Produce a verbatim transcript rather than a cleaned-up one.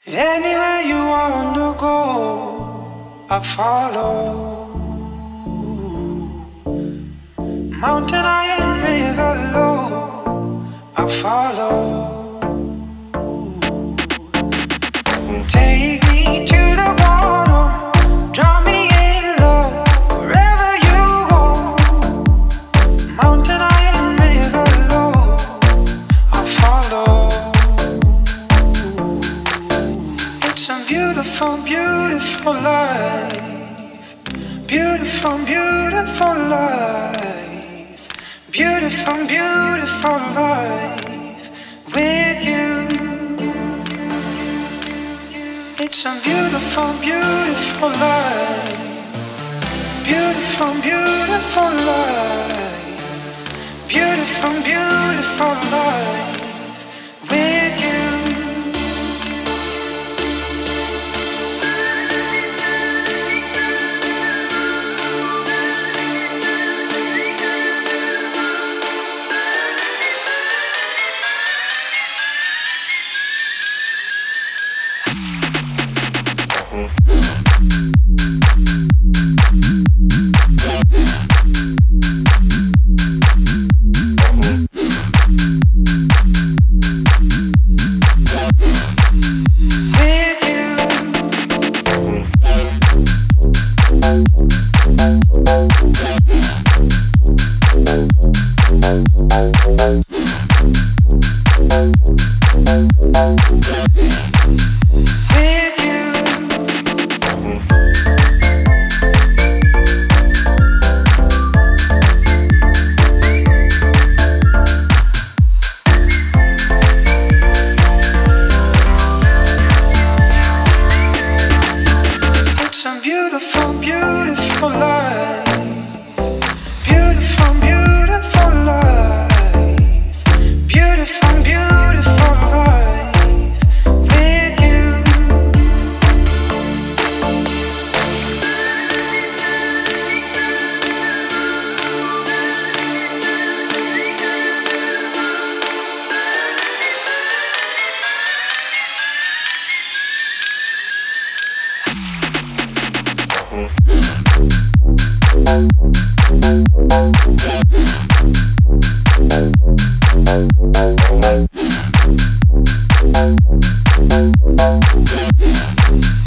Anywhere you wanna go, I follow. Mountain high and river low, I follow. Take me to the bottom, draw me in love, wherever you go. Mountain high and river low, I follow. It's a beautiful, beautiful life. Beautiful, beautiful life. Beautiful, beautiful life with you. It's a beautiful, beautiful life. Beautiful, beautiful life. Beautiful, beautiful life with you. Beautiful, beautiful life. Beautiful, beautiful life. Beautiful, beautiful life with you. We'll be right back.